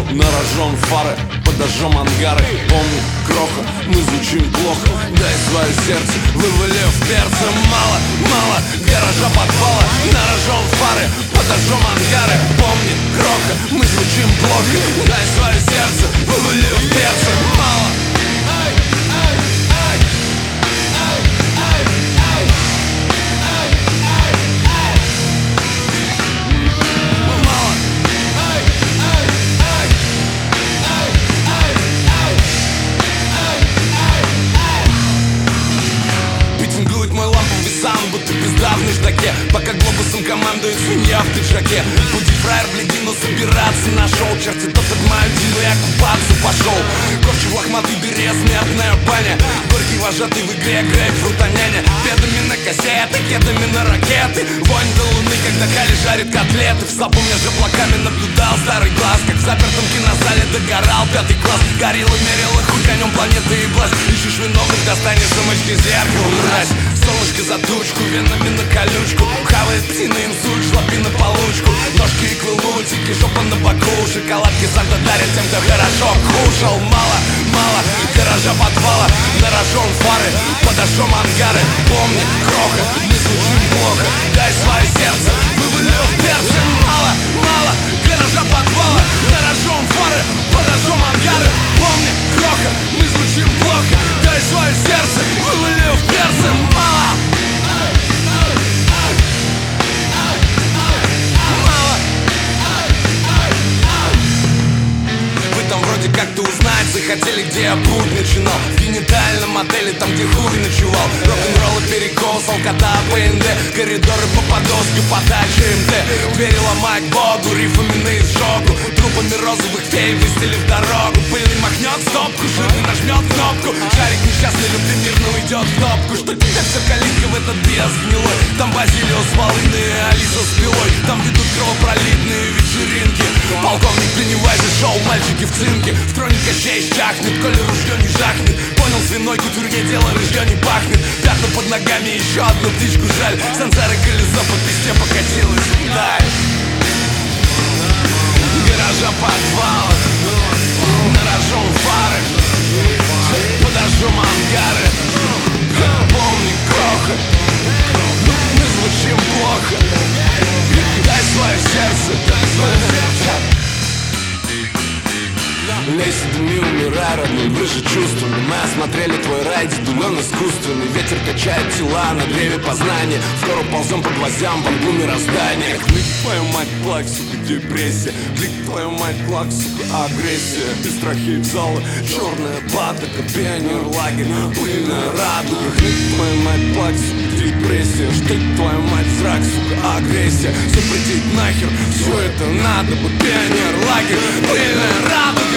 На рожон фары, подожжем ангары. Помни, кроха, мы звучим плохо. Дай свое сердце, вывалив перца. Мало, мало, гаража подвала. На рожон фары, подожжем ангары. Помни, кроха, мы звучим плохо. Дай свое сердце, вывалив перца. Мало. Будто пизда в наждаке, пока глобусом командует свинья в пиджаке. Будь фраер, гляди, но собираться на шоу. Черти тот отмают дело, я купаться пошел. Корчу в лохматой дыре, смертная баня. Горький вожатый в игре, грейпфрут няня. Бедами на кассеты, кедами на ракеты. Вонь до луны, когда Кали жарит котлеты. В сапу между облаками наблюдал старый глаз, как в запертом кинозале догорал 5 класс. Горилла мерила хуй конем планеты и бласт. Ищешь виновных, достанешь замочки зеркала, мразь. Солнышко за тучку, венами на колючку. Хавает птина, инсульт, шлапи на получку. Ножки и лутики, жопа на боку. Шоколадки Санта дарит тем, кто хорошо кушал. Мало, мало, гаража подвала. На рожон фары, подожжем ангары. Помни, кроха, мы звучим плохо. Дай свое сердце, вывалив перца. Мало, мало, гаража подвала. На рожон фары, подожжем ангары. Помни, кроха, мы звучим плохо. Дай свое сердце, вывалив перца. Мало. Как-то узнать захотели, где я путь начинал. В генитальном отеле, там где хуй ночевал. Рок-н-ролл и перекос, алкота, ПНД. Коридоры по подоске, подача МТ. Двери ломать Богу, рифами на изжогу. Трупами розовых фей выстелив дорогу. Пыльный махнет стопку, жирный нажмет кнопку. Шарик несчастный любви мирно уйдет в топку. Что тебе все калитка в этот биос гнилой. Там Базилио с волыны, Алиса с пилой. Там ведут кровопролитные вечеринки. Полковник Пеннивайз и шоу «Мальчики в цинке». В троне Кощей чахнет, коли ружье не жахнет. Понял, свиной кутюрье дело ружье не пахнет. Пятна под ногами, еще одну птичку жаль. Сансары колесо по пизде покатилось вдаль. Гаража подвала, на рожон фары, подожжем ангары. Помни, кроха, мы звучим плохо. Дай свое сердце, дай свое сердце. Лейся, дыми, умирай, родной, выше чувствами. Мы осмотрели твой рай, дедулен искусственный. Ветер качает тела на древе познания. Скоро ползем по гвоздям, вангу мироздания. Клик, твою мать, плак, сука, депрессия. Клик, твою мать, плак, сука, агрессия. Без страхи зала, черная патока. Пионер, лагерь, пыльная радуга. Клик, твою мать, плак, сука, депрессия. Штык, твою мать, зрак, сука, агрессия. Запретить нахер, все это надо бы. Пионер, лагерь, пыльная радуга.